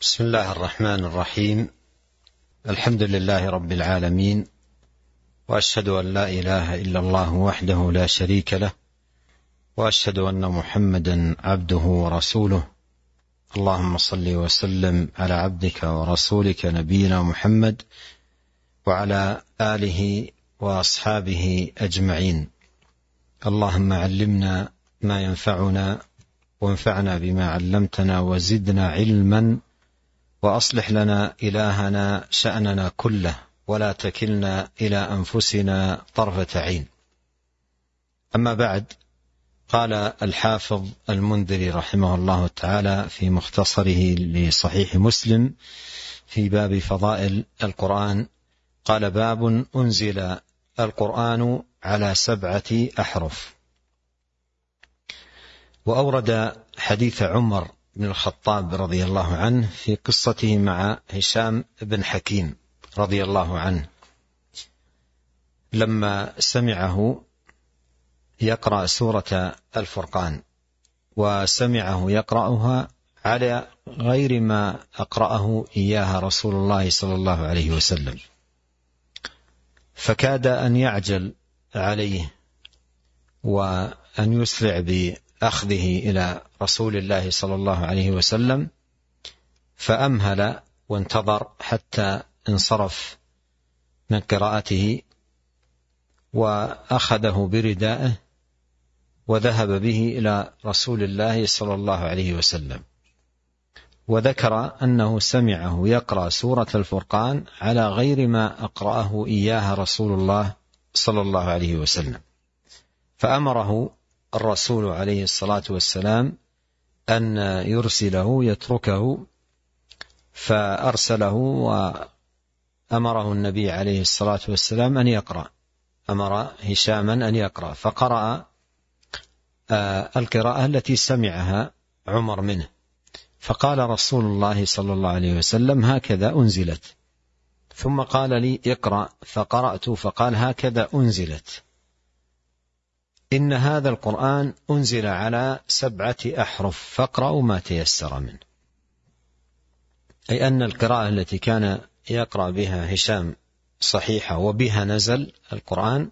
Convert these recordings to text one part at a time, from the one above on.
بسم الله الرحمن الرحيم. الحمد لله رب العالمين، وأشهد أن لا إله إلا الله وحده لا شريك له، وأشهد أن محمدا عبده ورسوله. اللهم صل وسلم على عبدك ورسولك نبينا محمد وعلى آله وأصحابه أجمعين. اللهم علمنا ما ينفعنا وانفعنا بما علمتنا وزدنا علما، وأصلح لنا إلهنا شأننا كله، ولا تكلنا إلى أنفسنا طرفة عين. أما بعد، قال الحافظ المنذري رحمه الله تعالى في مختصره لصحيح مسلم في باب فضائل القرآن، قال: باب أنزل القرآن على 7 أحرف. وأورد حديث عمر بن الخطاب رضي الله عنه في قصته مع هشام بن حكيم رضي الله عنه، لما سمعه يقرأ سورة الفرقان، وسمعه يقرأها على غير ما أقرأه إياها رسول الله صلى الله عليه وسلم، فكاد أن يعجل عليه وأن يسرع بأخذه إلى رسول الله صلى الله عليه وسلم، فأمهل وانتظر حتى انصرف من قراءته، وأخذه بردائه وذهب به إلى رسول الله صلى الله عليه وسلم، وذكر أنه سمعه يقرأ سورة الفرقان على غير ما أقرأه إياها رسول الله صلى الله عليه وسلم، فأمره الرسول عليه الصلاة والسلام أن يرسله يتركه، فأرسله وأمره النبي عليه الصلاة والسلام أن يقرأ، أمر هشاما أن يقرأ، فقرأ القراءة التي سمعها عمر منه، فقال رسول الله صلى الله عليه وسلم: هكذا أنزلت. ثم قال لي: اقرأ، فقرأت، فقال: هكذا أنزلت. إن هذا القرآن أنزل على 7 أحرف فاقرأوا ما تيسر منه، أي أن القراءة التي كان يقرأ بها هشام صحيحة، وبها نزل القرآن،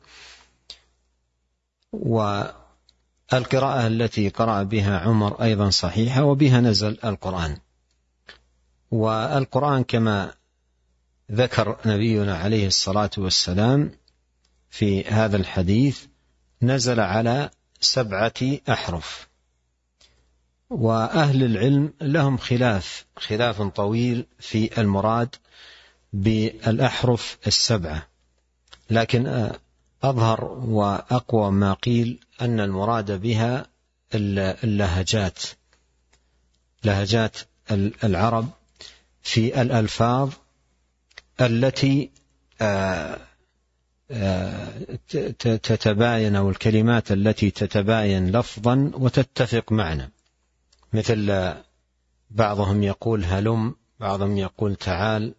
والقراءة التي قرأ بها عمر أيضا صحيحة، وبها نزل القرآن. والقرآن كما ذكر نبينا عليه الصلاة والسلام في هذا الحديث نزل على 7 أحرف. وأهل العلم لهم خلاف طويل في المراد بالأحرف 7، لكن أظهر وأقوى ما قيل أن المراد بها اللهجات، لهجات العرب في الألفاظ التي تتباين، أو الكلمات التي تتباين لفظا وتتفق معنى، مثل بعضهم يقول هلم، بعضهم يقول تعال،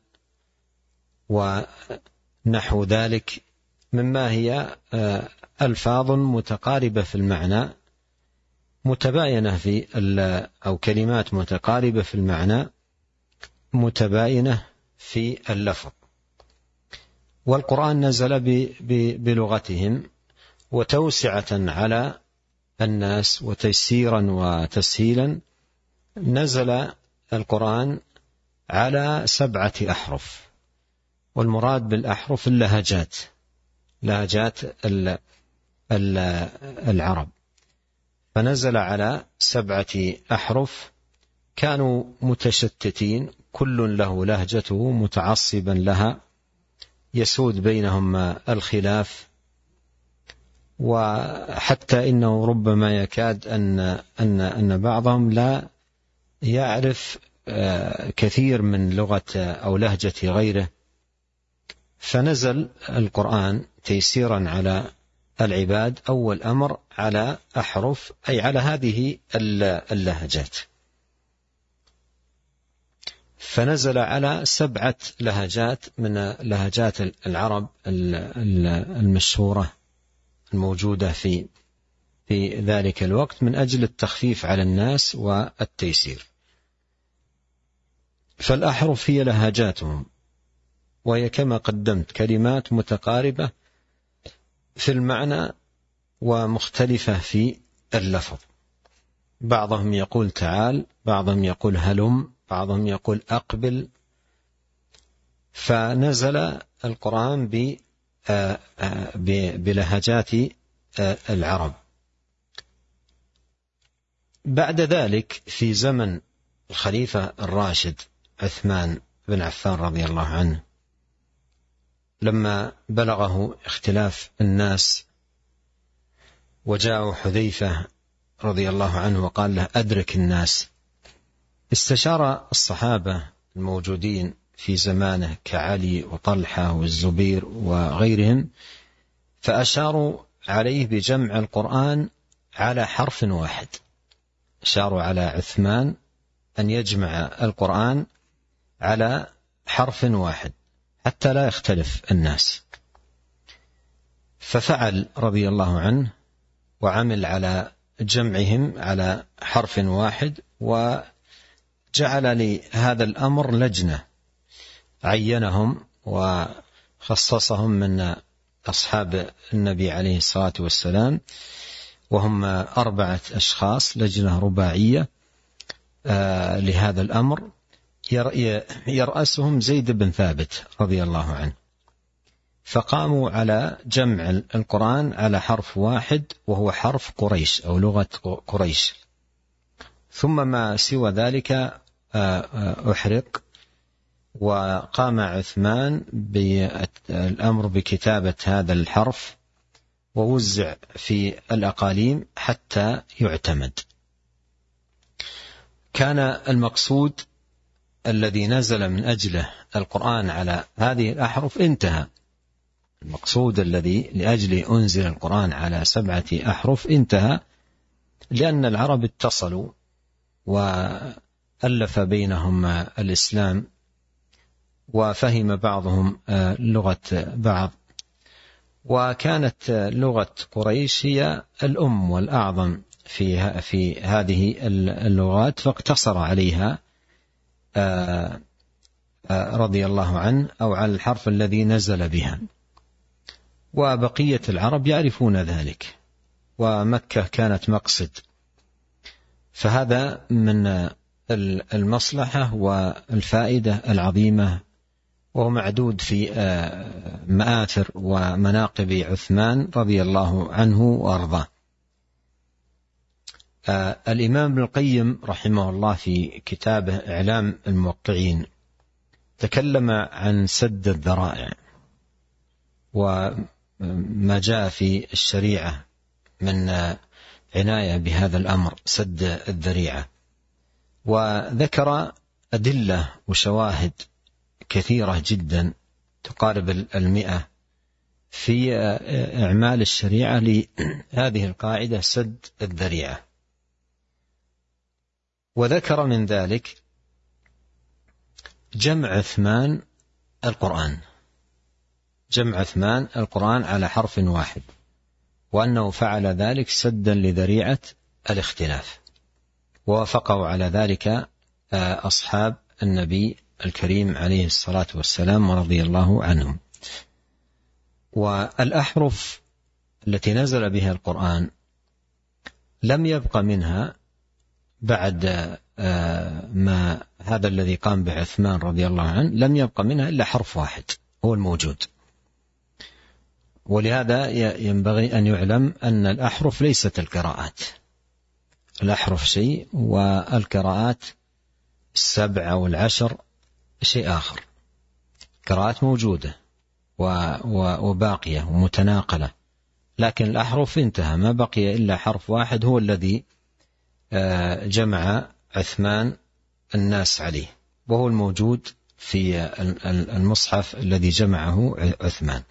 ونحو ذلك، مما هي ألفاظ متقاربة في المعنى، متباينة في أو كلمات متقاربة في المعنى متباينة في اللفظ. والقرآن نزل بلغتهم، وتوسعة على الناس وتيسيرا وتسهيلا نزل القرآن على 7 أحرف. والمراد بالأحرف اللهجات، لهجات العرب، فنزل على 7 أحرف كانوا متشتتين، كل له لهجته متعصبا لها، يسود بينهم الخلاف، وحتى إنه ربما يكاد أن بعضهم لا يعرف كثير من لغة أو لهجة غيره. فنزل القرآن تيسيرا على العباد أول أمر على أحرف، أي على هذه اللهجات، فنزل على 7 لهجات من لهجات العرب المشهورة الموجودة في ذلك الوقت، من أجل التخفيف على الناس والتيسير. فالأحرف هي لهجاتهم، وهي كما قدمت كلمات متقاربة في المعنى ومختلفة في اللفظ. بعضهم يقول تعال، بعضهم يقول هلم، بعضهم يقول أقبل. فنزل القرآن بلهجات العرب. بعد ذلك في زمن الخليفة الراشد عثمان بن عفان رضي الله عنه، لما بلغه اختلاف الناس وجاءه حذيفة رضي الله عنه وقال له أدرك الناس، استشار الصحابة الموجودين في زمانه كعلي وطلحة والزبير وغيرهم، فأشاروا عليه بجمع القرآن على حرف واحد. أشاروا على عثمان أن يجمع القرآن على حرف واحد حتى لا يختلف الناس. ففعل رضي الله عنه وعمل على جمعهم على حرف واحد، وجعل لهذا الأمر لجنة عينهم وخصصهم من أصحاب النبي عليه الصلاة والسلام، وهم 4 أشخاص، لجنة رباعية لهذا الأمر، يرأسهم زيد بن ثابت رضي الله عنه. فقاموا على جمع القرآن على حرف واحد، وهو حرف قريش أو لغة قريش. ثم ما سوى ذلك أحرق، وقام عثمان بالأمر بكتابة هذا الحرف ووزع في الأقاليم حتى يعتمد. كان المقصود الذي نزل من أجله القرآن على هذه الأحرف انتهى. المقصود الذي لأجله أنزل القرآن على 7 أحرف انتهى، لأن العرب اتصلوا وألف بينهم الإسلام، وفهم بعضهم لغة بعض، وكانت لغة قريش هي الأم والأعظم في هذه اللغات، فاقتصر عليها رضي الله عنه أو على الحرف الذي نزل بها، وبقية العرب يعرفون ذلك، ومكة كانت مقصد. فهذا من المصلحة والفائدة العظيمة، ومعدود في مآثر ومناقب عثمان رضي الله عنه وأرضاه. الإمام ابن القيم رحمه الله في كتابه إعلام الموقعين تكلم عن سد الذرائع وما جاء في الشريعة من عناية بهذا الأمر، سد الذريعة، وذكر أدلة وشواهد كثيرة جدا تقارب 100 في إعمال الشريعة لهذه القاعدة سد الذريعة. وذكر من ذلك جمع عثمان القرآن على حرف واحد، وأنه فعل ذلك سدا لذريعة الاختلاف، ووافقوا على ذلك أصحاب النبي الكريم عليه الصلاة والسلام ورضي الله عنهم. والأحرف التي نزل بها القرآن لم يبق منها بعد ما هذا الذي قام بعثمان رضي الله عنه، لم يبق منها إلا حرف واحد هو الموجود. ولهذا ينبغي أن يعلم أن الأحرف ليست القراءات، الأحرف شيء والقراءات 7 أو 10 شيء آخر. قراءات موجودة وباقية ومتناقلة، لكن الأحرف انتهى، ما بقي إلا حرف واحد هو الذي جمع عثمان الناس عليه، وهو الموجود في المصحف الذي جمعه عثمان.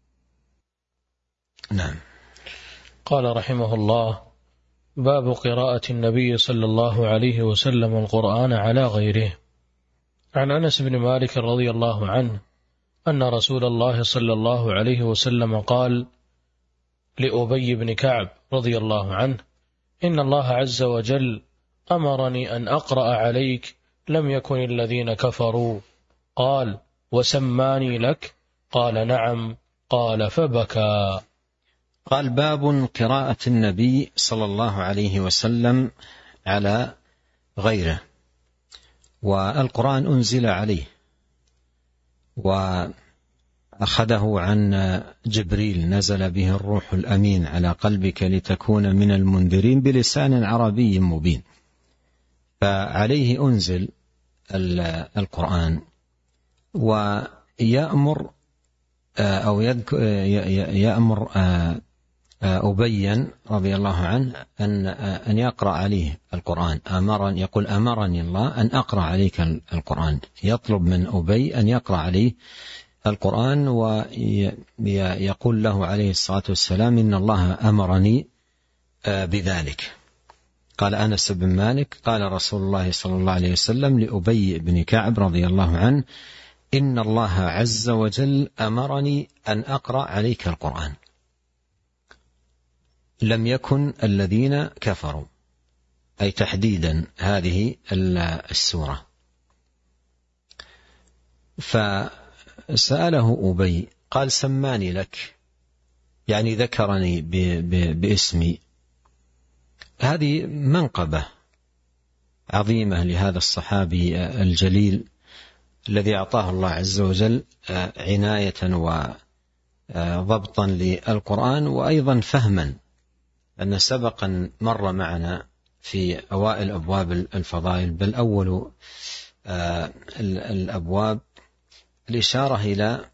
نعم. قال رحمه الله: باب قراءة النبي صلى الله عليه وسلم القرآن على غيره. عن أنس بن مالك رضي الله عنه أن رسول الله صلى الله عليه وسلم قال لأبي بن كعب رضي الله عنه: إن الله عز وجل أمرني أن أقرأ عليك لم يكن الذين كفروا. قال: وسماني لك؟ قال: نعم. قال: فبكى. قال: باب قراءة النبي صلى الله عليه وسلم على غيره. والقرآن أنزل عليه وأخذه عن جبريل، نزل به الروح الأمين على قلبك لتكون من المنذرين بلسان عربي مبين. فعليه أنزل القرآن، ويأمر أو يأمر أبي رضي الله عنه أن يقرأ عليه القرآن. يقول: أمرني الله أن أقرأ عليك القرآن. يطلب من أبي أن يقرأ عليه القرآن، ويقول له عليه الصلاة والسلام: إن الله أمرني بذلك. قال أنس بن مالك: قال رسول الله صلى الله عليه وسلم لأبي بن كعب رضي الله عنه: إن الله عز وجل أمرني أن أقرأ عليك القرآن، لم يكن الذين كفروا، أي تحديدا هذه السورة. فسأله أبي قال: سماني لك، يعني ذكرني باسمي. هذه منقبة عظيمة لهذا الصحابي الجليل الذي أعطاه الله عز وجل عناية وضبطا للقرآن، وأيضا فهما، أن سبقا مر معنا في أوائل أبواب الفضائل، بل أول الأبواب الإشارة إلى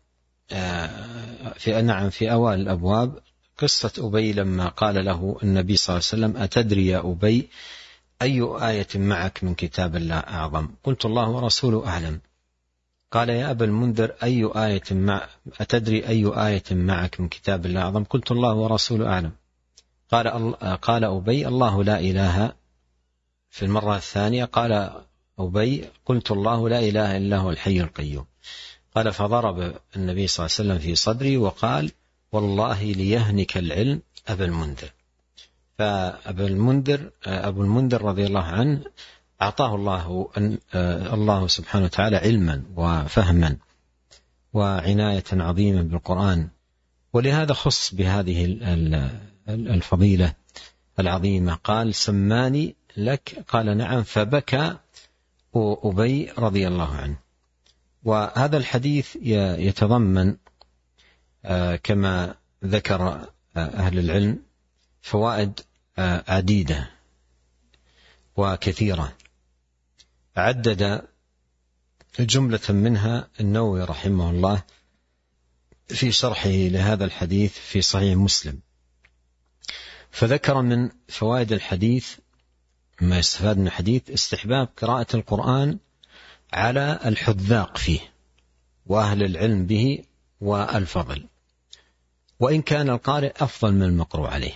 في أوائل الأبواب قصة أبي لما قال له النبي صلى الله عليه وسلم: أتدري يا أبي أي آية معك من كتاب الله أعظم؟ قلت: الله ورسوله أعلم. قال: يا أبا المنذر أتدري أي آية معك من كتاب الله أعظم؟ قلت: الله ورسوله أعلم. قال أبي: الله لا إله. في المرة الثانية قال أبي: قلت: الله لا إله إلا هو الحي القيوم. قال: فضرب النبي صلى الله عليه وسلم في صدري وقال: والله ليهنك العلم أبا المنذر. فأبو المنذر رضي الله عنه أعطاه الله سبحانه وتعالى علما وفهما وعناية عظيمة بالقرآن، ولهذا خص بهذه الفضيلة العظيمة. قال: سماني لك؟ قال: نعم. فبكى أبي رضي الله عنه. وهذا الحديث يتضمن كما ذكر أهل العلم فوائد عديدة وكثيرة، عدد جملة منها النووي رحمه الله في شرحه لهذا الحديث في صحيح مسلم. فذكر من فوائد الحديث ما يستفاد من الحديث: استحباب قراءة القرآن على الحذاق فيه وأهل العلم به والفضل، وإن كان القارئ أفضل من المقروء عليه،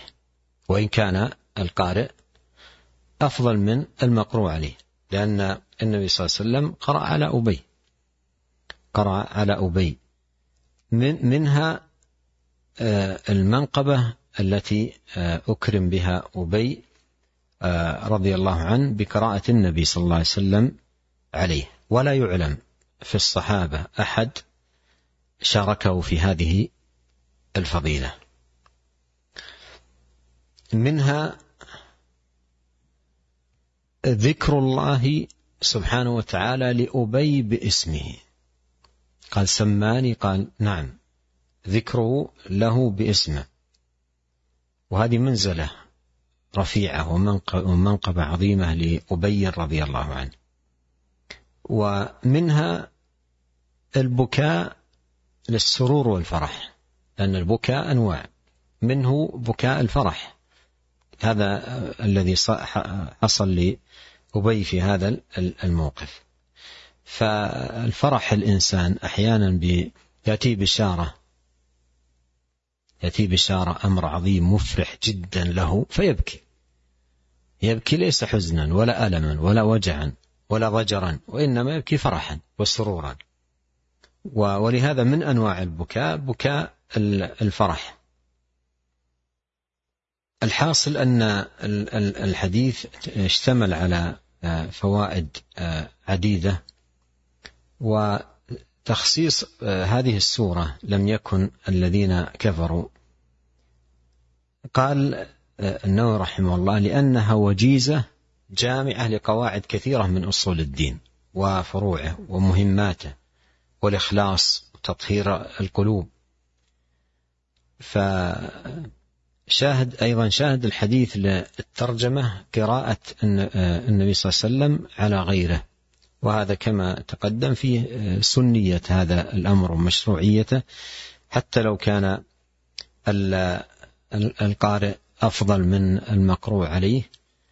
لأن النبي صلى الله عليه وسلم قرأ على أبي. منها المنقبة التي أكرم بها أبي رضي الله عنه بقراءة النبي صلى الله عليه وسلم عليه، ولا يعلم في الصحابة أحد شاركه في هذه الفضيلة. منها ذكر الله سبحانه وتعالى لأبي باسمه. قال: سماني؟ قال: نعم. ذكره له باسمه، وهذه منزلة رفيعة ومنقبة عظيمة لأبي رضي الله عنه. ومنها البكاء للسرور والفرح، لأن البكاء أنواع، منه بكاء الفرح، هذا الذي حصل لأبي في هذا الموقف. فالفرح الإنسان أحيانا يأتي بشارة أمر عظيم مفرح جدا له فيبكي ليس حزنا ولا ألما ولا وجعا ولا ضجرا، وإنما يبكي فرحا وسرورا. ولهذا من أنواع البكاء بكاء الفرح. الحاصل أن الحديث اشتمل على فوائد عديدة. وتخصيص هذه السورة لم يكن الذين كفروا. قال النووي رحمه الله لأنها وجيزة جامعة لقواعد كثيرة من أصول الدين وفروعه ومهماته والإخلاص وتطهير القلوب. أيضا شاهد الحديث للترجمة قراءة النبي صلى الله عليه وسلم على غيره، وهذا كما تقدم فيه سنية هذا الأمر ومشروعيته، حتى لو كان القارئ أفضل من المقروء عليه،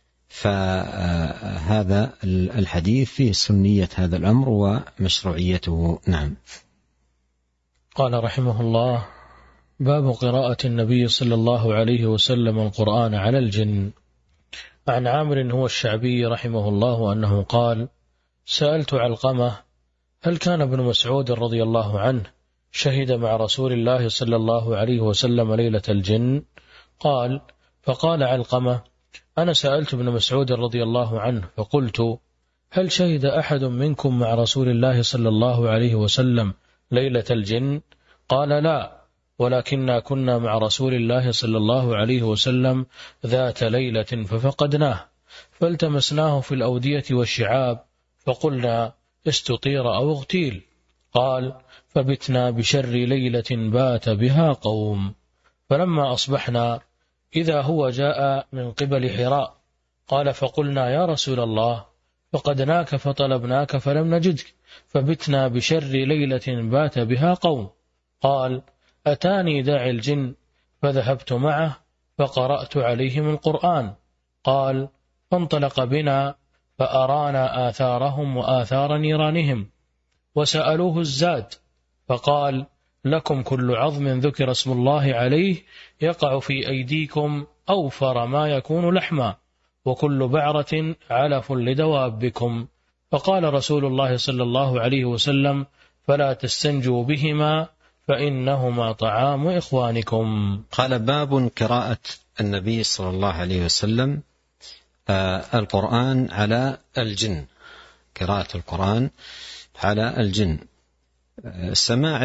فهذا الحديث فيه سنية هذا الأمر ومشروعيته. نعم. قال رحمه الله: باب قراءة النبي صلى الله عليه وسلم القرآن على الجن. عن عامر هو الشعبي رحمه الله أنه قال: سألت علقمة: هل كان ابن مسعود رضي الله عنه شهد مع رسول الله صلى الله عليه وسلم ليلة الجن؟ قال: فقال علقمة: أنا سألت ابن مسعود رضي الله عنه فقلت: هل شهد أحد منكم مع رسول الله صلى الله عليه وسلم ليلة الجن؟ قال: لا، ولكننا كنا مع رسول الله صلى الله عليه وسلم ذات ليلة ففقدناه، فالتمسناه في الأودية والشعاب، فقلنا: استطير أو اغتيل. قال: فبتنا بشر ليلة بات بها قوم، فلما أصبحنا إذا هو جاء من قبل حراء. قال: فقلنا: يا رسول الله، فقدناك فطلبناك فلم نجدك، فبتنا بشر ليلة بات بها قوم. قال: أتاني داعي الجن فذهبت معه فقرأت عليهم القرآن. قال: فانطلق بنا فأرانا آثارهم وآثار نيرانهم، وسألوه الزاد، فقال: لكم كل عظم ذكر اسم الله عليه يقع في أيديكم أوفر ما يكون لحما، وكل بعرة علف لدوابكم. فقال رسول الله صلى الله عليه وسلم: فلا تستنجوا بهما فإنهما طعام إخوانكم. قال: باب قراءة النبي صلى الله عليه وسلم القرآن على الجن. قراءة القرآن على الجن. سماع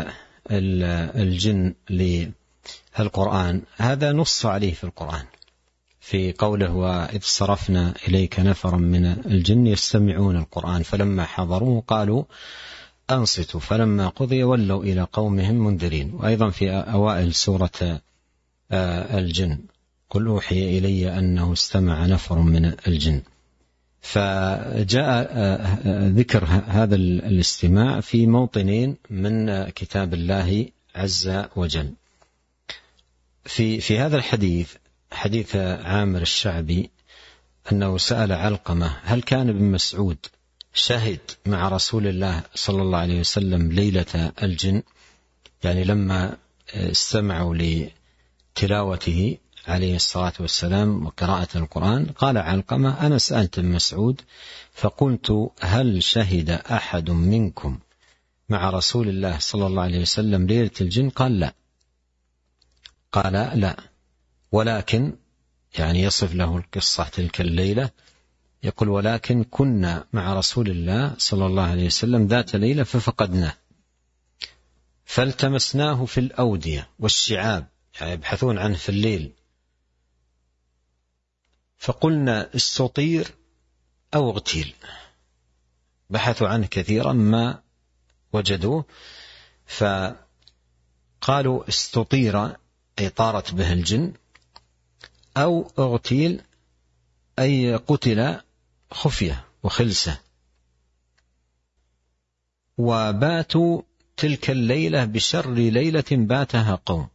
الجن للقرآن هذا نص عليه في القرآن، في قوله: وإذ صرفنا إليك نفرا من الجن يستمعون القرآن فلما حضروه قالوا أنصتوا فلما قضي ولوا إلى قومهم منذرين. وأيضا في أوائل سورة الجن: قل أوحي إلي أنه استمع نفر من الجن. فجاء ذكر هذا الاستماع في موطنين من كتاب الله عز وجل. في هذا الحديث، حديث عامر الشعبي، أنه سأل علقمة: هل كان ابن مسعود شهد مع رسول الله صلى الله عليه وسلم ليلة الجن، يعني لما استمعوا لتلاوته عليه الصلاة والسلام وقراءة القرآن؟ قال علقمة: أنا سألت ابن مسعود فقلت: هل شهد أحد منكم مع رسول الله صلى الله عليه وسلم ليلة الجن؟ قال: لا. قال: لا، ولكن يعني يصف له القصة تلك الليلة، يقول: ولكن كنا مع رسول الله صلى الله عليه وسلم ذات ليلة ففقدناه، فالتمسناه في الأودية والشعاب، يعني يبحثون عنه في الليل، فقلنا: استطير أو اغتيل. بحثوا عنه كثيرا ما وجدوه، فقالوا: استطير أي طارت به الجن، أو اغتيل أي قتل خفية وخلسة. وباتوا تلك الليلة بشر ليلة باتها قوم،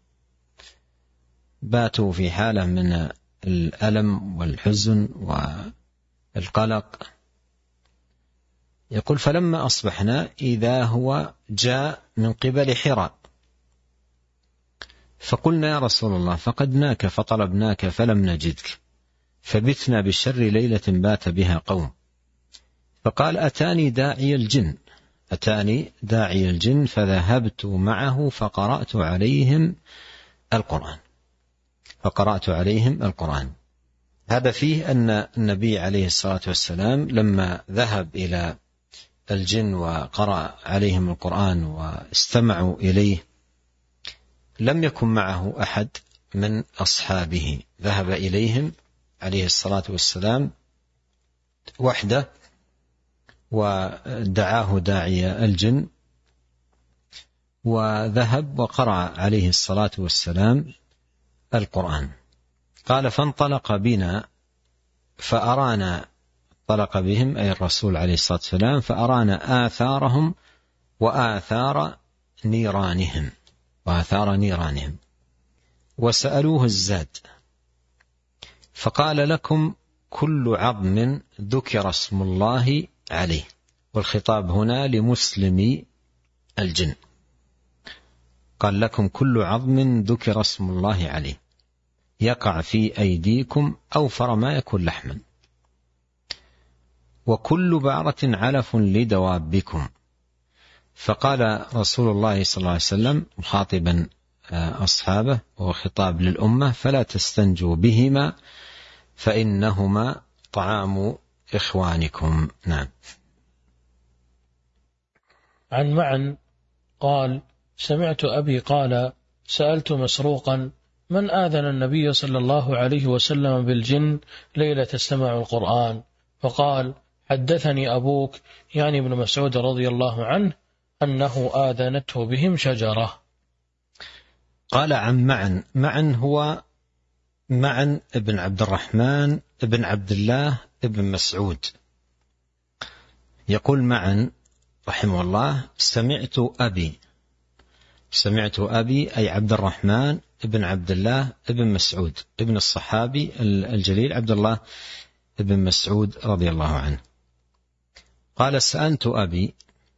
باتوا في حالة من الألم والحزن والقلق. يقول: فلما أصبحنا إذا هو جاء من قبل حراء، فقلنا: يا رسول الله، فقدناك فطلبناك فلم نجدك، فبتنا بشر ليلة بات بها قوم. فقال: أتاني داعي الجن فذهبت معه فقرأت عليهم القرآن. هذا فيه أن النبي عليه الصلاة والسلام لما ذهب إلى الجن وقرأ عليهم القرآن واستمعوا إليه لم يكن معه أحد من أصحابه، ذهب إليهم عليه الصلاة والسلام وحده ودعاه داعي الجن وذهب وقرأ عليه الصلاة والسلام القرآن. قال فانطلق بنا فأرانا، انطلق بهم أي الرسول عليه الصلاة والسلام، فأرانا آثارهم وآثار نيرانهم وسألوه الزاد فقال لكم كل عظم ذكر اسم الله عليه، والخطاب هنا لمسلمي الجن، قال لكم كل عظم ذكر اسم الله عليه يقع في أيديكم أوفر ما يكون لحما، وكل بعرة علف لدوابكم. فقال رسول الله صلى الله عليه وسلم مخاطبا أصحابه وهو خطاب للأمة فلا تستنجوا بهما فإنهما طعام إخوانكم. نعم. عن معن قال سمعت أبي قال سألت مسروقا من آذن النبي صلى الله عليه وسلم بالجن ليلة استمع القرآن؟ فقال حدثني أبوك يعني ابن مسعود رضي الله عنه أنه آذنته بهم شجرة. قال عن معن هو معن ابن عبد الرحمن ابن عبد الله ابن مسعود. يقول معن رحمه الله سمعت أبي أي عبد الرحمن ابن عبد الله ابن مسعود ابن الصحابي الجليل عبد الله ابن مسعود رضي الله عنه. قال سألت أبي،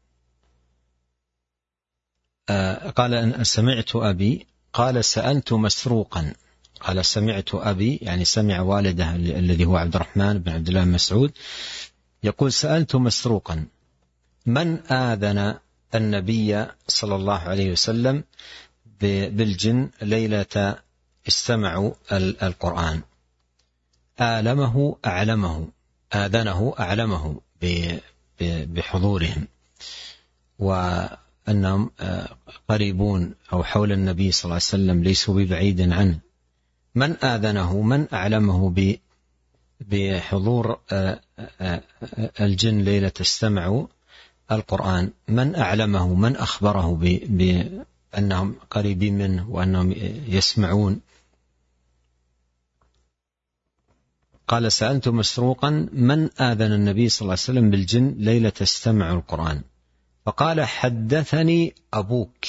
قال سمعت أبي، قال سألت مسروقا، قال سمعت أبي يعني سمع والده الذي هو عبد الرحمن بن عبد الله بن مسعود يقول سألت مسروقا من آذن النبي صلى الله عليه وسلم بالجن ليلة استمعوا القرآن؟ آذنه أعلمه بحضورهم وأنهم قريبون أو حول النبي صلى الله عليه وسلم ليسوا ببعيد عنه. من آذنه، من أعلمه بحضور الجن ليلة استمعوا القرآن؟ من أعلمه، من أخبره بأنهم قريبين منه وأنهم يسمعون؟ قال سألت مسروقا من آذن النبي صلى الله عليه وسلم بالجن ليلة استمع القرآن؟ فقال حدثني أبوك.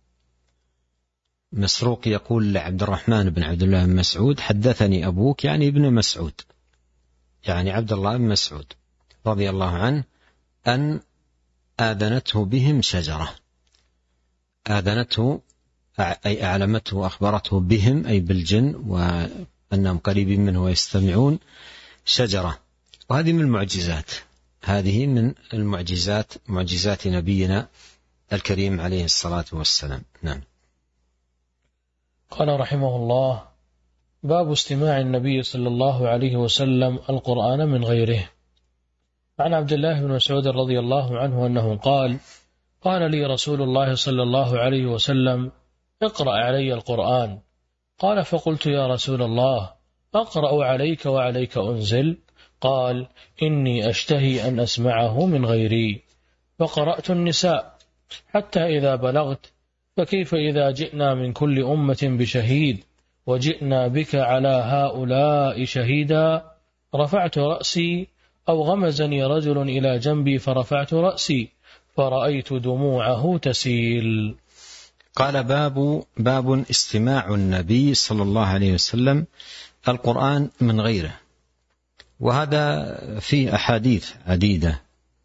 مسروق يقول لعبد الرحمن بن عبد الله بن مسعود حدثني أبوك يعني ابن مسعود، يعني عبد الله بن مسعود رضي الله عنه، أن آذنته بهم شجرة. آذنته أي أعلمته وأخبرته بهم أي بالجن وأنهم قريبين منه ويستمعون شجرة. وهذه من المعجزات، هذه من المعجزات، معجزات نبينا الكريم عليه الصلاة والسلام. نعم. قال رحمه الله باب استماع النبي صلى الله عليه وسلم القرآن من غيره. عن عبد الله بن مسعود رضي الله عنه أنه قال قال لي رسول الله صلى الله عليه وسلم اقرأ علي القرآن. قال فقلت يا رسول الله أقرأ عليك وعليك أنزل؟ قال إني أشتهي أن أسمعه من غيري. فقرأت النساء حتى إذا بلغت فكيف إذا جئنا من كل أمة بشهيد وجئنا بك على هؤلاء شهيدا؟ رفعت رأسي أو غمزني رجل إلى جنبي فرفعت رأسي فرأيت دموعه تسيل. قال باب استماع النبي صلى الله عليه وسلم القرآن من غيره. وهذا في أحاديث عديدة،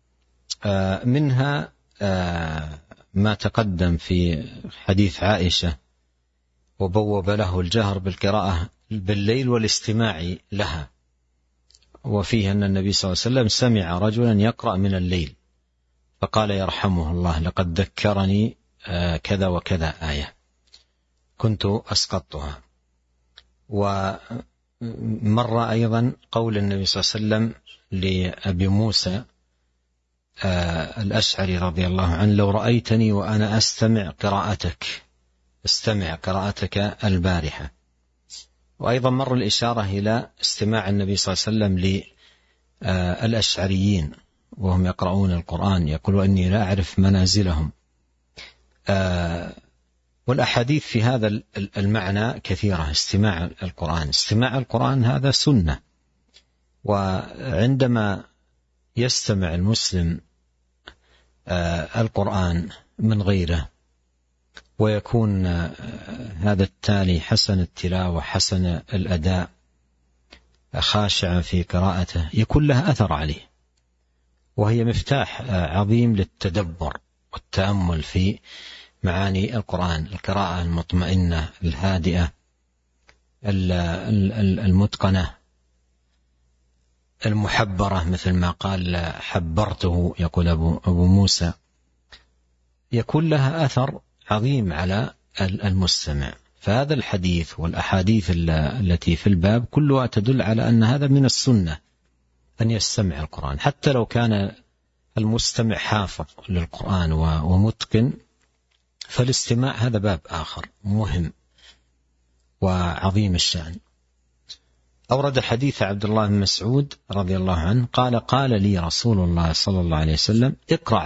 منها ما تقدم في حديث عائشة وبوب له الجهر بالقراءة بالليل والاستماع لها، وفيه أن النبي صلى الله عليه وسلم سمع رجلا يقرأ من الليل فقال يرحمه الله لقد ذكرني كذا وكذا آية كنت أسقطتها. مر أيضا قول النبي صلى الله عليه وسلم لأبي موسى الأشعري رضي الله عنه: لو رأيتني وأنا أستمع قراءتك البارحة. وأيضا مر الإشارة إلى استماع النبي صلى الله عليه وسلم للأشعريين وهم يقرؤون القرآن، يقول: إني لا أعرف منازلهم. والأحاديث في هذا المعنى كثيرة. استماع القرآن هذا سنة، وعندما يستمع المسلم القرآن من غيره ويكون هذا التالي حسن التلاوة حسن الأداء خاشعا في قراءته، يكون لها أثر عليه، وهي مفتاح عظيم للتدبر والتأمل في معاني القرآن. القراءة المطمئنة الهادئة المتقنة المحبرة، مثل ما قال حبرته، يقول أبو موسى، يكون لها أثر عظيم على المستمع. فهذا الحديث والأحاديث التي في الباب كلها تدل على أن هذا من السنة، أن يستمع القرآن، حتى لو كان المستمع حافظ للقرآن ومتقن، فالاستماع هذا باب آخر مهم وعظيم الشأن. أورد حديث عبد الله بن مسعود رضي الله عنه قال لي رسول الله صلى الله عليه وسلم: اقرأ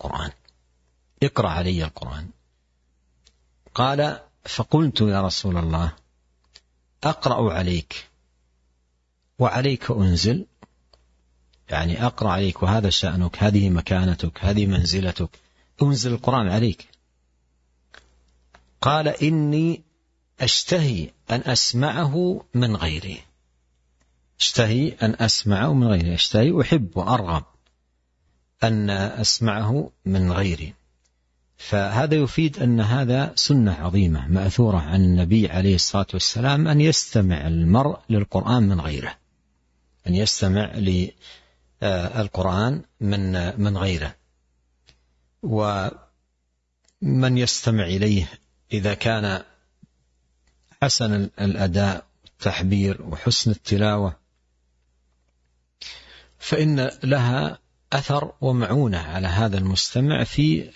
علي القرآن. قال: فقلت: يا رسول الله، أقرأ عليك وعليك أنزل؟ يعني أقرأ عليك وهذا شأنك، هذه مكانتك، هذه منزلتك، أنزل القرآن عليك. قال: إني أشتهي أن أسمعه من غيري. أشتهي أحب وأرغب أن أسمعه من غيري. فهذا يفيد أن هذا سنة عظيمة مأثورة عن النبي عليه الصلاة والسلام، أن يستمع المرء للقرآن من غيره، أن يستمع للقرآن من غيره. ومن يستمع إليه إذا كان حسن الأداء والتحبير وحسن التلاوة، فإن لها أثر ومعونة على هذا المستمع في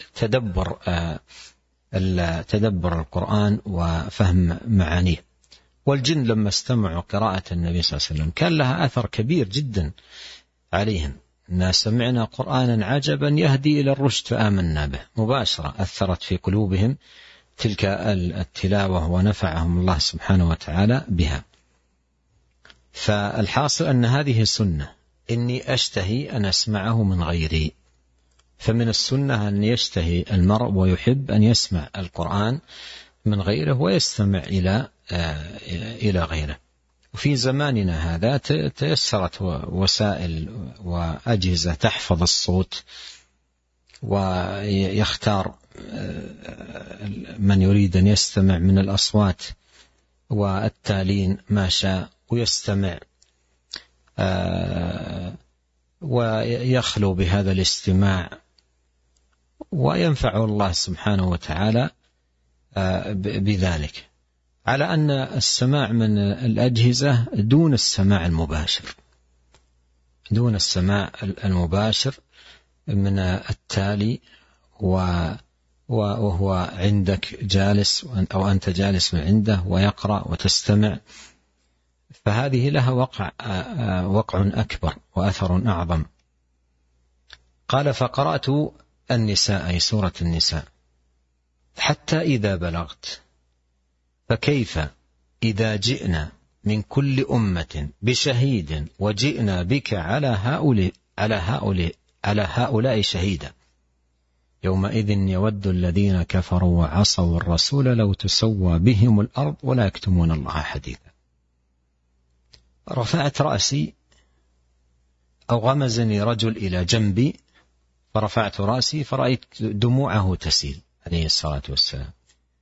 تدبر القرآن وفهم معانيه. والجن لما استمعوا قراءة النبي صلى الله عليه وسلم كان لها أثر كبير جدا عليهم. إنا سمعنا قرآنا عجبا يهدي إلى الرشد فآمنا به، مباشرة أثرت في قلوبهم تلك التلاوة ونفعهم الله سبحانه وتعالى بها. فالحاصل أن هذه سنة، إني أشتهي أن أسمعه من غيري. فمن السنة أن يشتهي المرء ويحب أن يسمع القرآن من غيره ويستمع إلى غيره. وفي زماننا هذا تيسرت وسائل وأجهزة تحفظ الصوت، ويختار من يريد أن يستمع من الأصوات والتالين ما شاء ويستمع، ويخلو بهذا الاستماع، وينفع الله سبحانه وتعالى بذلك، على أن السماع من الأجهزة دون السماع المباشر من التالي، وهو عندك جالس أو أنت جالس من عنده ويقرأ وتستمع، فهذه لها وقع أكبر وأثر أعظم. قال: فقرأت النساء، أي سورة النساء، حتى إذا بلغت: فكيف إذا جئنا من كل أمة بشهيد وجئنا بك على هؤلاء شهيدا يومئذ يود الذين كفروا وعصوا الرسول لو تسوى بهم الأرض ولا يكتمون الله حديثا. رفعت رأسي أو غمزني رجل إلى جنبي، فرفعت رأسي فرأيت دموعه تسيل عليه الصلاة والسلام.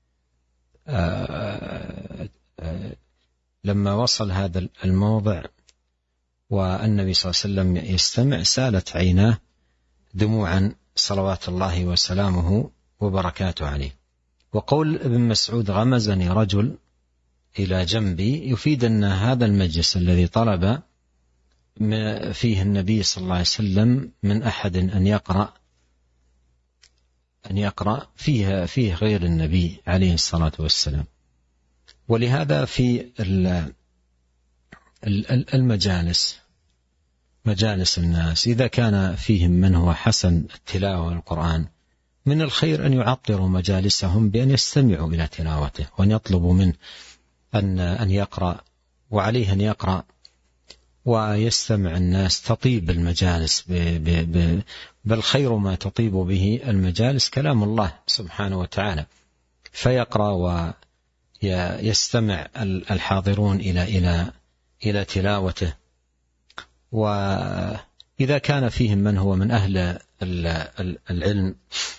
لما وصل هذا الموضع والنبي صلى الله عليه وسلم يستمع سالت عيناه دموعا صلوات الله وسلامه وبركاته عليه. وقول ابن مسعود: غمزني رجل، إلى جنبي يفيد أن هذا المجلس الذي طلب فيه النبي صلى الله عليه وسلم من أحد أن يقرأ فيه غير النبي عليه الصلاة والسلام. ولهذا في المجالس، مجالس الناس، إذا كان فيهم من هو حسن التلاوة القرآن، من الخير أن يعطروا مجالسهم بأن يستمعوا إلى تلاوته، وأن يطلبوا منه أن يقرأ، وعليه أن يقرأ ويستمع الناس، تطيب المجالس. بل خير ما تطيب به المجالس كلام الله سبحانه وتعالى، فيقرأ ويستمع الحاضرون إلى تلاوته. وإذا كان فيهم من هو من أهل العلم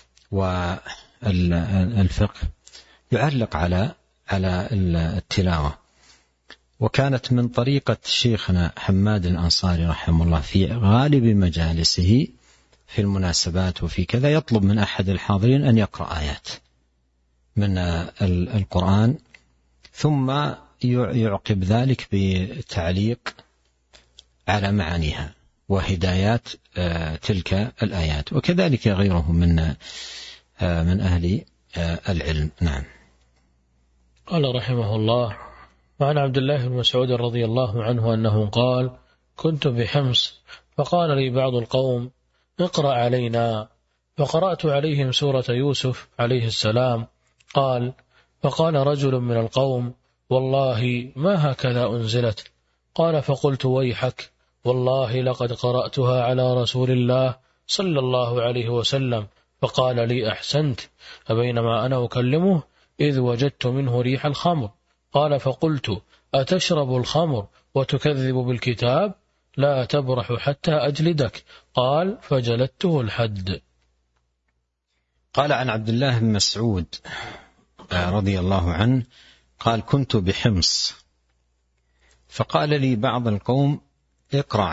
والفقه يعلق على التلاوة. وكانت من طريقة شيخنا حماد الأنصاري رحمه الله في غالب مجالسه في المناسبات وفي كذا يطلب من أحد الحاضرين أن يقرأ آيات من القرآن، ثم يعقب ذلك بتعليق على معانيها وهدايات تلك الآيات، وكذلك غيره من أهل العلم. نعم. قال رحمه الله: وعن عبد الله بن مسعود رضي الله عنه أنه قال: كنت بحمص فقال لي بعض القوم: اقرأ علينا، فقرأت عليهم سورة يوسف عليه السلام. فقال رجل من القوم: والله ما هكذا أنزلت. قال: فقلت: ويحك، والله لقد قرأتها على رسول الله صلى الله عليه وسلم. فقال لي: أحسنت. فبينما أنا أكلمه إذ وجدت منه ريح الخمر. قال: فقلت: أتشرب الخمر وتكذب بالكتاب؟ لا تبرح حتى أجلدك. قال: فجلدته الحد. قال عن عبد الله بن مسعود رضي الله عنه قال: كنت بحمص فقال لي بعض القوم: اقرأ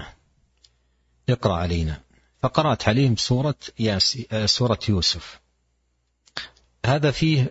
علينا، فقرأت عليهم سورة يوسف. هذا فيه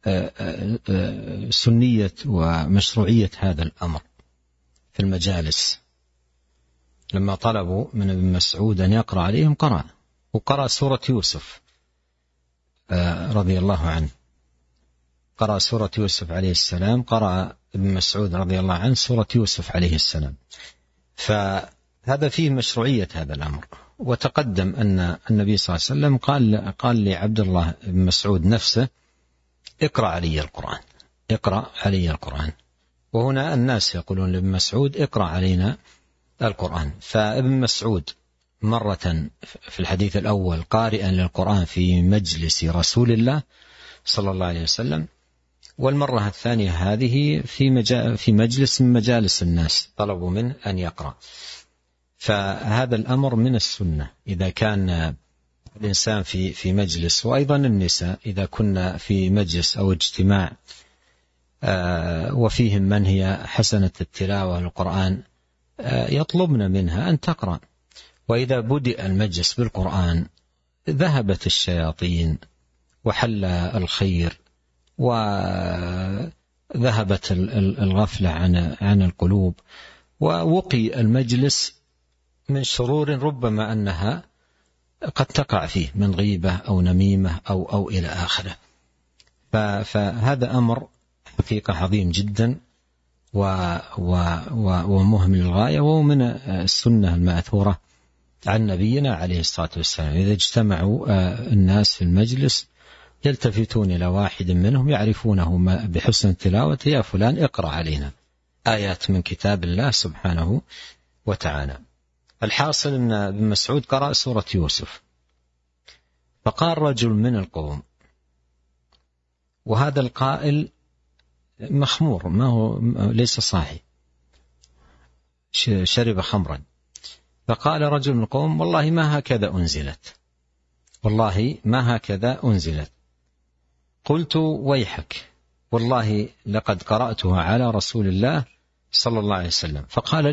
سنية ومشروعية هذا الأمر في المجالس. لما طلبوا من ابن مسعود أن يقرأ عليهم وقرأ سورة يوسف رضي الله عنه، قرأ سورة يوسف عليه السلام، قرأ ابن مسعود رضي الله عنه سورة يوسف عليه السلام. فهذا فيه مشروعية هذا الأمر. وتقدم أن النبي صلى الله عليه وسلم قال لعبد الله بن مسعود نفسه: اقرأ علي القرآن. وهنا الناس يقولون لابن مسعود: اقرأ علينا القرآن. فابن مسعود مرة في الحديث الأول قارئا للقرآن في مجلس رسول الله صلى الله عليه وسلم، والمرة الثانية هذه في مجلس من مجالس الناس طلبوا منه أن يقرأ. فهذا الأمر من السنة إذا كان الإنسان في مجلس، وأيضا النساء إذا كنا في مجلس أو اجتماع وفيهم من هي حسنة التلاوة للقرآن يطلبن منها أن تقرأ. وإذا بدأ المجلس بالقرآن ذهبت الشياطين وحل الخير وذهبت الغفلة عن القلوب، ووقي المجلس من شرور ربما أنها قد تقع فيه من غيبة أو نميمة أو إلى آخره. فهذا أمر حقيقة عظيم جدا ومهم للغاية، ومن السنة المأثورة عن نبينا عليه الصلاة والسلام. إذا اجتمعوا الناس في المجلس يلتفتون إلى واحد منهم يعرفونه بحسن التلاوة: يا فلان اقرأ علينا آيات من كتاب الله سبحانه وتعالى. الحاصل أن ابن مسعود قرأ سورة يوسف، فقال رجل من القوم، وهذا القائل مخمور، ما هو ليس صاحي، شرب خمرا. فقال رجل من القوم: والله ما هكذا أنزلت. قلت: ويحك، والله لقد قرأتها على رسول الله صلى الله عليه وسلم. فقال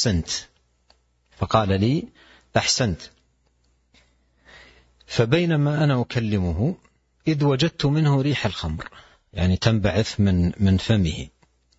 لي: أحسنت. فبينما أنا أكلمه إذ وجدت منه ريح الخمر، يعني تنبعث من فمه،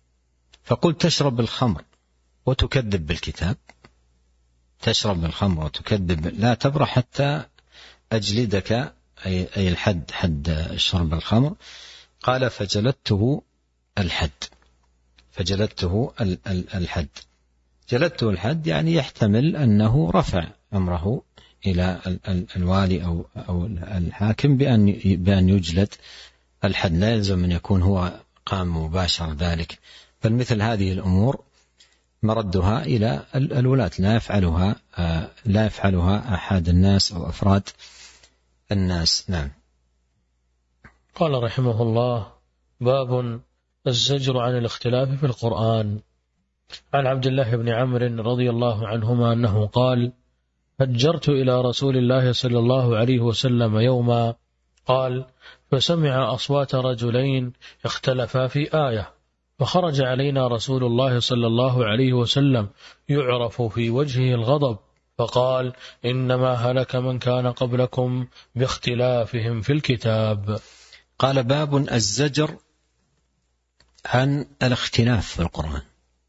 فقل تشرب الخمر وتكذب بالكتاب، تشرب الخمر وتكذب، لا تبرح حتى أجلدك، أي الحد، حد شرب الخمر. قال فجلدته الحد، فجلدته الحد. جلدته الحد يعني يحتمل أنه رفع أمره إلى الوالي أو الحاكم بأن يجلد الحد، لا يلزم أن يكون هو قام مباشر ذلك، بل مثل هذه الأمور مردها إلى الولاة، لا يفعلها أحد الناس أو أفراد الناس. نعم. قال رحمه الله: باب الزجر عن الاختلاف في القرآن. عن عبد الله بن عمرو رضي الله عنهما أنه قال: هجرت إلى رسول الله صلى الله عليه وسلم يوما، قال: فسمع أصوات رجلين اختلفا في آية، فخرج علينا رسول الله صلى الله عليه وسلم يعرف في وجهه الغضب، فقال: إنما هلك من كان قبلكم باختلافهم في الكتاب. قال: باب الزجر عن الاختلاف في القرآن.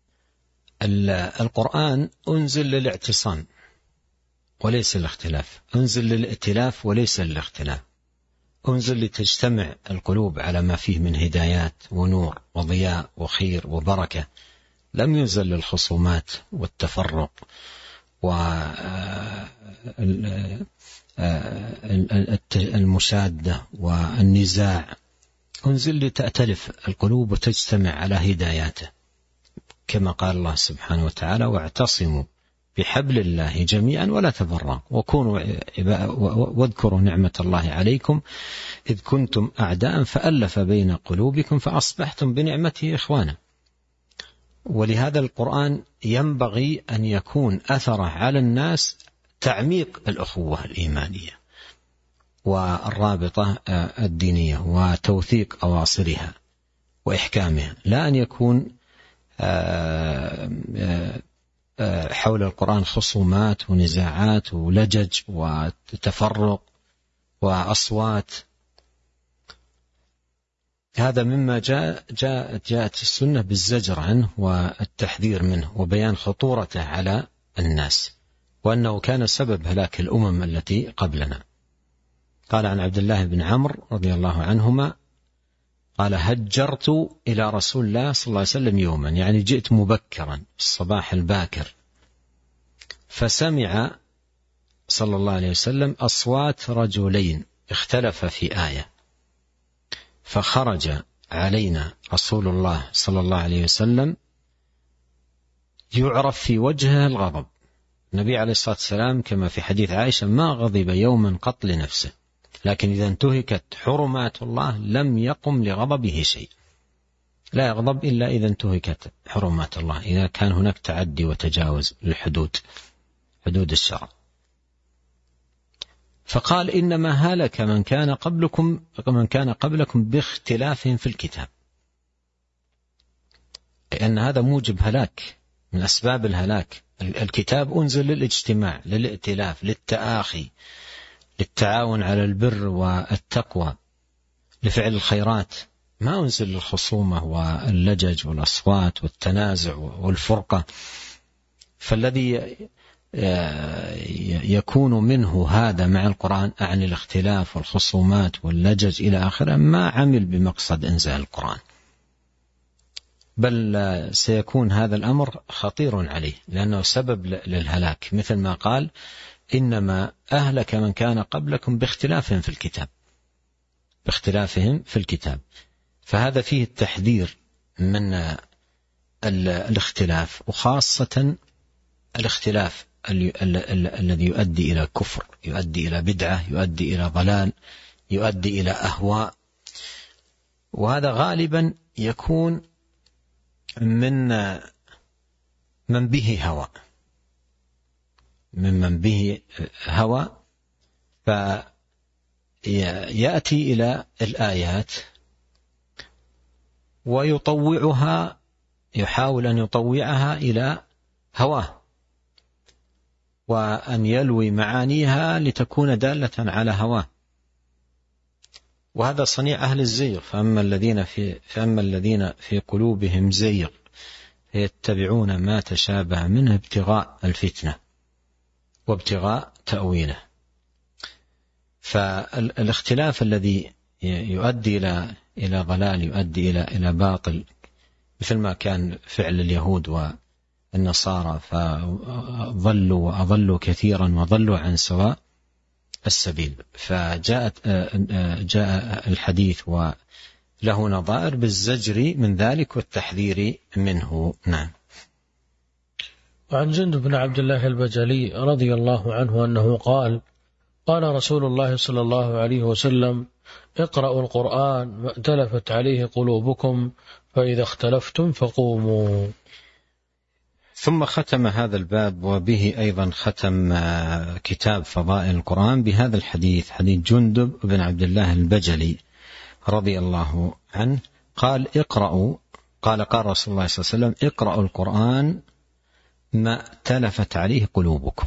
القرآن أنزل للاعتصام وليس الاختلاف، أنزل للائتلاف وليس للاختلاف، أنزل لتجتمع القلوب على ما فيه من هدايات ونور وضياء وخير وبركة، لم ينزل للخصومات والتفرق والمشادة والنزاع، أنزل لتأتلف القلوب وتجتمع على هداياته، كما قال الله سبحانه وتعالى: واعتصموا بحبل الله جميعا ولا تفرقوا واذكروا نعمة الله عليكم إذ كنتم أعداء فألف بين قلوبكم فأصبحتم بنعمته إخوانا. ولهذا القرآن ينبغي أن يكون أثره على الناس تعميق الأخوة الإيمانية والرابطة الدينية وتوثيق أواصرها وإحكامها، لا أن يكون حول القرآن خصومات ونزاعات ولجج وتفرق وأصوات. هذا مما جاءت السنة بالزجر عنه والتحذير منه وبيان خطورته على الناس، وأنه كان سبب هلاك الأمم التي قبلنا. قال عن عبد الله بن عمرو رضي الله عنهما قال: هجرت إلى رسول الله صلى الله عليه وسلم يوما، يعني جئت مبكرا الصباح الباكر، فسمع صلى الله عليه وسلم أصوات رجلين اختلف في آية، فخرج علينا رسول الله صلى الله عليه وسلم يعرف في وجهه الغضب. النبي عليه الصلاة والسلام كما في حديث عائشة ما غضب يوما قط لنفسه، لكن إذا انتهكت حرمات الله لم يقم لغضبه شيء، لا يغضب إلا إذا انتهكت حرمات الله، إذا كان هناك تعدي وتجاوز للحدود، حدود الشرع. فقال: إنما هلك من كان قبلكم باختلافهم في الكتاب، لأن هذا موجب هلاك من أسباب الهلاك. الكتاب أنزل للاجتماع، للائتلاف، للتآخي، للتعاون على البر والتقوى، لفعل الخيرات، ما أنزل للخصومة واللجج والأصوات والتنازع والفرقة. فالذي يكون منه هذا مع القرآن عن الاختلاف والخصومات واللجج إلى آخره ما عمل بمقصد إنزال القرآن، بل سيكون هذا الأمر خطير عليه لأنه سبب للهلاك، مثل ما قال: إنما أهلك من كان قبلكم باختلافهم في الكتاب، باختلافهم في الكتاب. فهذا فيه التحذير من الاختلاف، وخاصة الاختلاف الذي يؤدي إلى كفر، يؤدي إلى بدعة، يؤدي إلى ضلال، يؤدي إلى أهواء. وهذا غالبا يكون من به هوى، ممن به هوى، فيأتي إلى الآيات ويطوعها، يحاول أن يطوعها إلى هواه، وأن يلوي معانيها لتكون دالة على هواه. وهذا صنيع أهل الزيغ. فأما الذين في قلوبهم زيغ يتبعون ما تشابه منه ابتغاء الفتنة وابتغاء تأويله. فالاختلاف الذي يؤدي إلى ضلال، يؤدي إلى باطل، مثل ما كان فعل اليهود والنصارى، فضلوا وأضلوا كثيرا وضلوا عن سواء السبيل. جاء الحديث وله نظائر بالزجر من ذلك والتحذير منه. نعم. وعن جندب بن عبد الله البجلي رضي الله عنه أنه قال: قال رسول الله صلى الله عليه وسلم: اقرأوا القرآن ما ائتلفت عليه قلوبكم، فإذا اختلفتم فقوموا. ثم ختم هذا الباب وبه أيضا ختم كتاب فضائل القرآن بهذا الحديث، حديث جندب بن عبد الله البجلي رضي الله عنه قال: اقرأوا، قال رسول الله صلى الله عليه وسلم: اقرأوا القرآن ما ائتلفت عليه قلوبكم.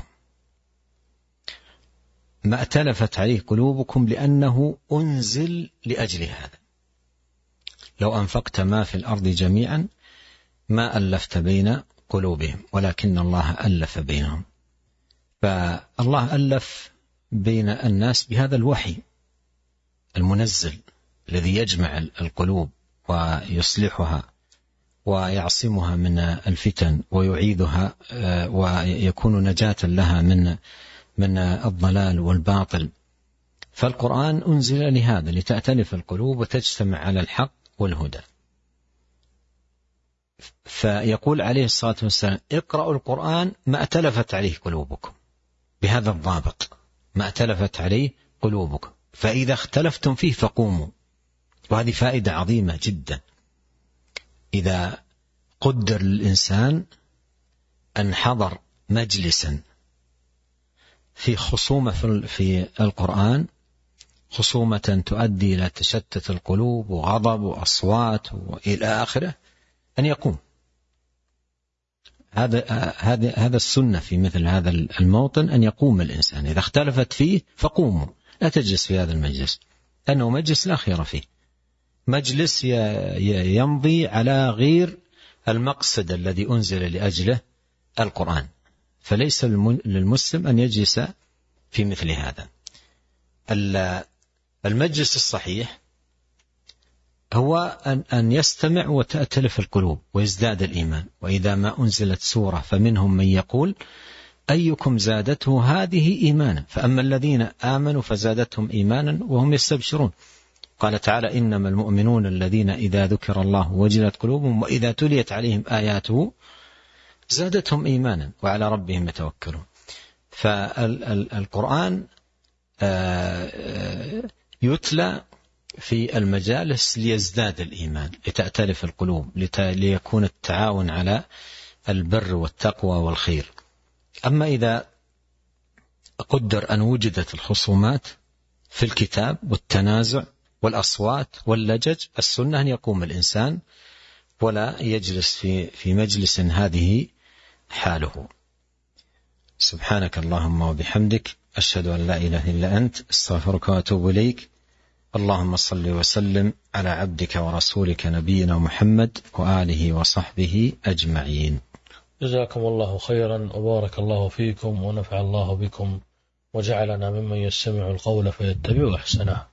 ما ائتلفت عليه قلوبكم لأنه أنزل لأجل هذا. لو أنفقت ما في الأرض جميعا ما ألفت بين قلوبهم ولكن الله ألف بينهم. فالله ألف بين الناس بهذا الوحي المنزل الذي يجمع القلوب ويصلحها ويعصمها من الفتن ويعيدها ويكون نجاة لها من الضلال والباطل. فالقرآن أنزل لهذا، لتأتلف القلوب وتجتمع على الحق والهدى. فيقول عليه الصلاة والسلام: اقرأوا القرآن ما ائتلفت عليه قلوبكم، بهذا الضابط: ما ائتلفت عليه قلوبكم، فإذا اختلفتم فيه فقوموا. وهذه فائدة عظيمة جدا. إذا قدر للإنسان أن حضر مجلسا في خصومة في القرآن، خصومة تؤدي إلى تشتت القلوب وغضب وأصوات وإلى آخره، أن يقوم. هذا السنة في مثل هذا الموطن، أن يقوم الإنسان. إذا اختلفت فيه فقوموا، لا تجلس في هذا المجلس، لأنه مجلس لا خير فيه، مجلس يمضي على غير المقصد الذي أنزل لأجله القرآن. فليس للمسلم أن يجلس في مثل هذا. المجلس الصحيح هو أن يستمع وتأتلف القلوب ويزداد الإيمان. وإذا ما أنزلت سورة فمنهم من يقول أيكم زادته هذه إيمانا، فأما الذين آمنوا فزادتهم إيمانا وهم يستبشرون. قال تعالى: إنما المؤمنون الذين إذا ذكر الله وجلت قلوبهم وإذا تليت عليهم آياته زادتهم إيمانا وعلى ربهم يتوكلون. فالقرآن يتلى في المجالس ليزداد الإيمان، لتأتلف القلوب، ليكون التعاون على البر والتقوى والخير. أما إذا قدر أن وجدت الخصومات في الكتاب والتنازع والأصوات واللجج، السنة أن يقوم الإنسان ولا يجلس في مجلس هذه حاله. سبحانك اللهم وبحمدك، أشهد أن لا إله إلا أنت، استغفرك وأتوب إليك. اللهم صل وسلم على عبدك ورسولك نبينا محمد وآله وصحبه أجمعين. جزاكم الله خيرا وبارك الله فيكم ونفع الله بكم وجعلنا ممن يستمع القول فيتبع أحسنه.